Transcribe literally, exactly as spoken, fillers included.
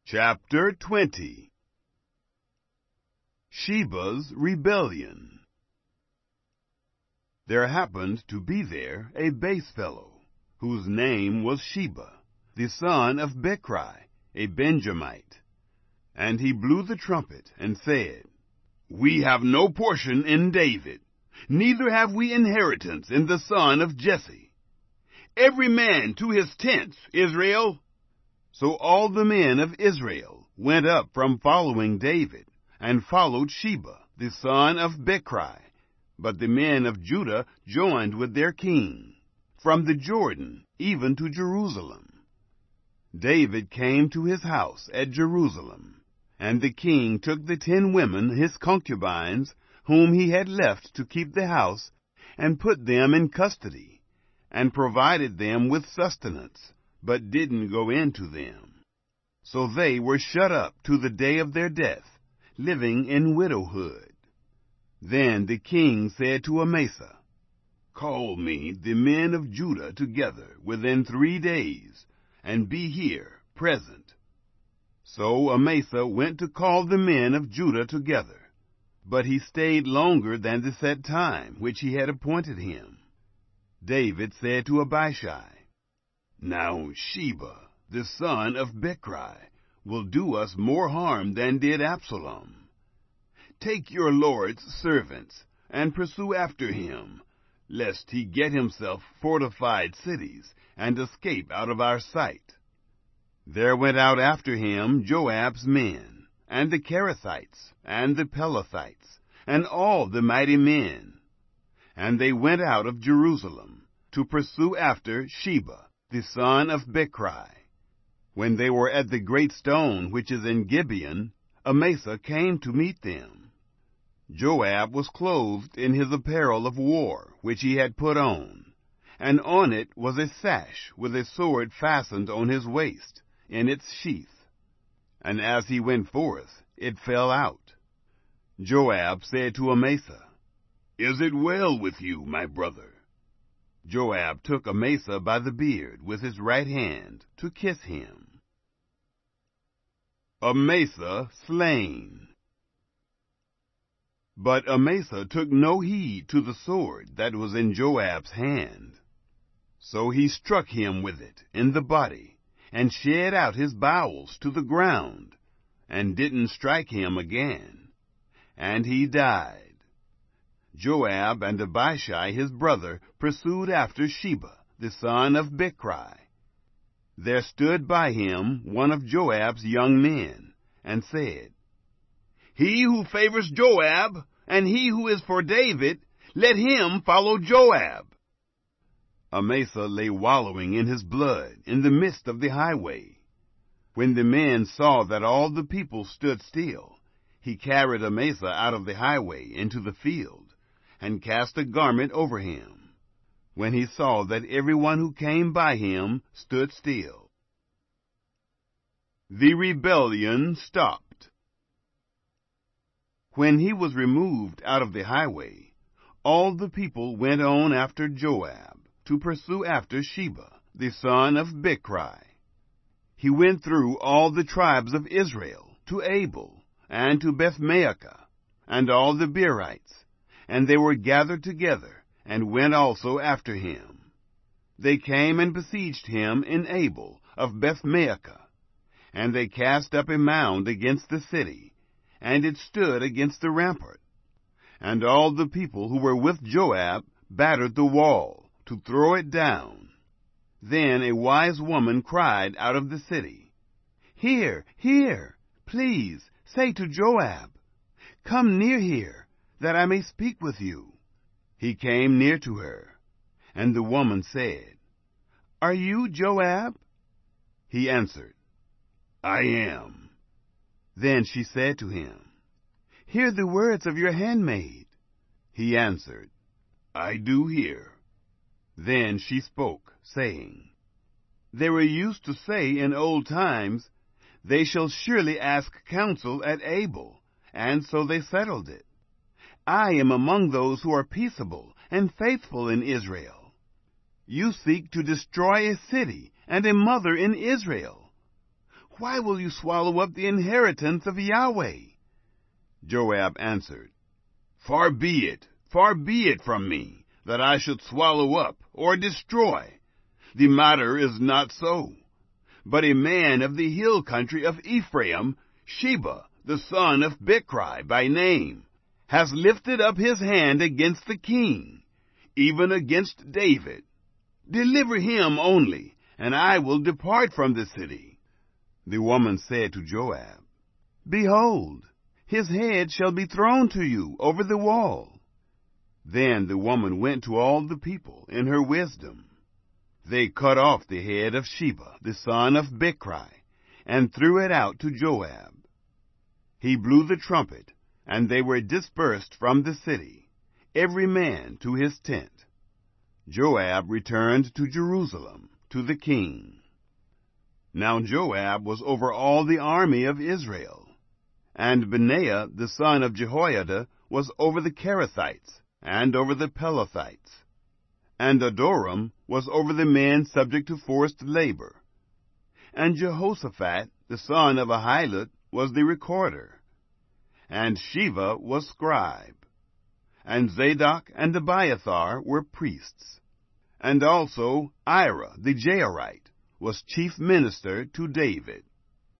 Chapter twenty. Sheba's Rebellion. There happened to be there a base fellow, whose name was Sheba, the son of Bechri, a Benjamite. And he blew the trumpet, and said, We have no portion in David, neither have we inheritance in the son of Jesse. Every man to his tents, Israel. So all the men of Israel went up from following David, and followed Sheba, the son of Bechri. But the men of Judah joined with their king, from the Jordan even to Jerusalem. David came to his house at Jerusalem, and the king took the ten women his concubines, whom he had left to keep the house, and put them in custody, and provided them with sustenance, but didn't go into them. So they were shut up to the day of their death, living in widowhood. Then the king said to Amasa, Call me the men of Judah together within three days, and be here present. So Amasa went to call the men of Judah together, but he stayed longer than the set time which he had appointed him. David said to Abishai, Now Sheba, the son of Bechri, will do us more harm than did Absalom. Take your lord's servants, and pursue after him, lest he get himself fortified cities, and escape out of our sight. There went out after him Joab's men, and the Cherethites, and the Pelethites, and all the mighty men. And they went out of Jerusalem, to pursue after Sheba, the son of Bechri. When they were at the great stone which is in Gibeon, Amasa came to meet them. Joab was clothed in his apparel of war, which he had put on, and on it was a sash with a sword fastened on his waist, in its sheath. And as he went forth, it fell out. Joab said to Amasa, Is it well with you, my brother? Joab took Amasa by the beard with his right hand to kiss him. Amasa slain. But Amasa took no heed to the sword that was in Joab's hand. So he struck him with it in the body, and shed out his bowels to the ground, and didn't strike him again. And he died. Joab and Abishai his brother pursued after Sheba, the son of Bechri. There stood by him one of Joab's young men, and said, He who favors Joab, and he who is for David, let him follow Joab. Amasa lay wallowing in his blood in the midst of the highway. When the men saw that all the people stood still, he carried Amasa out of the highway into the field, and cast a garment over him, when he saw that everyone who came by him stood still. The rebellion stopped. When he was removed out of the highway, all the people went on after Joab, to pursue after Sheba, the son of Bechri. He went through all the tribes of Israel, to Abel, and to Bethmaachah, and all the Beerites, and they were gathered together, and went also after him. They came and besieged him in Abel of Bethmaachah, and they cast up a mound against the city, and it stood against the rampart. And all the people who were with Joab battered the wall, to throw it down. Then a wise woman cried out of the city, Here, here, please, say to Joab, Come near here, that I may speak with you. He came near to her, and the woman said, Are you Joab? He answered, I am. Then she said to him, Hear the words of your handmaid. He answered, I do hear. Then she spoke, saying, They were used to say in old times, They shall surely ask counsel at Abel, and so they settled it. I am among those who are peaceable and faithful in Israel. You seek to destroy a city and a mother in Israel. Why will you swallow up the inheritance of Yahweh? Joab answered, Far be it, far be it from me, that I should swallow up or destroy. The matter is not so. But a man of the hill country of Ephraim, Sheba, the son of Bichri by name, has lifted up his hand against the king, even against David. Deliver him only, and I will depart from the city. The woman said to Joab, Behold, his head shall be thrown to you over the wall. Then the woman went to all the people in her wisdom. They cut off the head of Sheba, the son of Bichri, and threw it out to Joab. He blew the trumpet, and they were dispersed from the city, every man to his tent. Joab returned to Jerusalem, to the king. Now Joab was over all the army of Israel, and Benaiah the son of Jehoiada was over the Cherethites, and over the Pelethites. And Adoram was over the men subject to forced labor. And Jehoshaphat the son of Ahilud was the recorder. And Sheva was scribe. And Zadok and Abiathar were priests. And also Ira the Jairite was chief minister to David.